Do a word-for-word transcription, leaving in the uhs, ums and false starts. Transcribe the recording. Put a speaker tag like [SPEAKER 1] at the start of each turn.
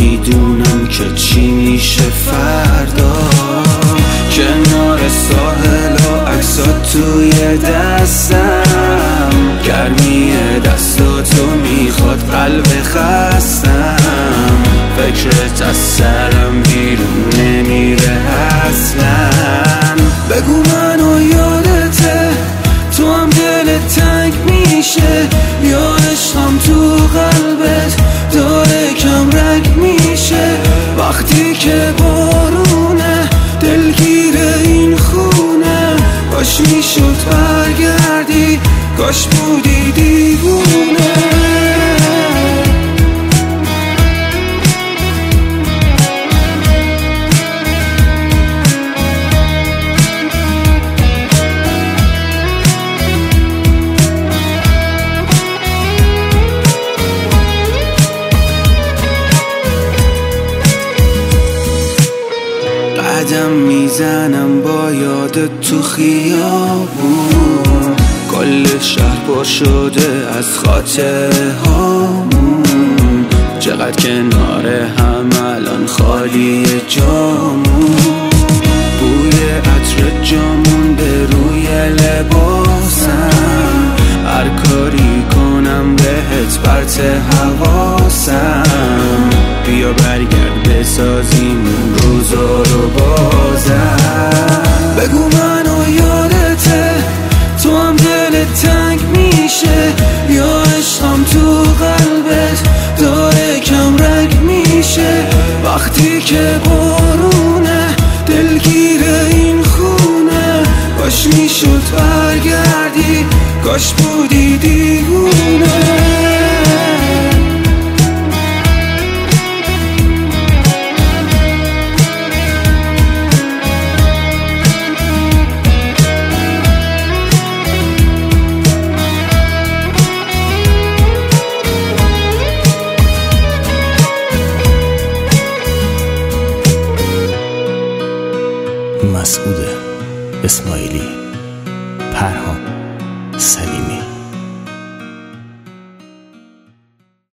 [SPEAKER 1] نمیدونم که چی میشه فردا. کنار ساحل و عکسات توی دستم، گرمی دستاتو میخواد قلب خستم. فکرت از سرم بیرون نمیره اصلا. بگو منو یادته، تو هم دلت تنگ میشه، یا عشقم تو قلبت داره کم رنگ میشه. وقتی که بارونه دلگیر این خونه، کاش میشد برگردی، کاش بودی دیوونه. قدم میزنم با یادت تو خیابون، کل شهر پر شده از خاطره هامون. چقدر کنار هم الان خالی جامون، بوی عطر جامون به روی لباسم. هر کاری کنم بهت پرت حواسم. بیا برگرد بسازیم روزا رو بازم. بگو منو یادته، تو هم دلت تنگ میشه، یا عشقم تو قلبت داره کم رنگ میشه. وقتی که بارونه دلگیر این خونه، کاش میشد برگردی، کاش بودی دیوونه.
[SPEAKER 2] مسعود اسماعیلی، پرهام.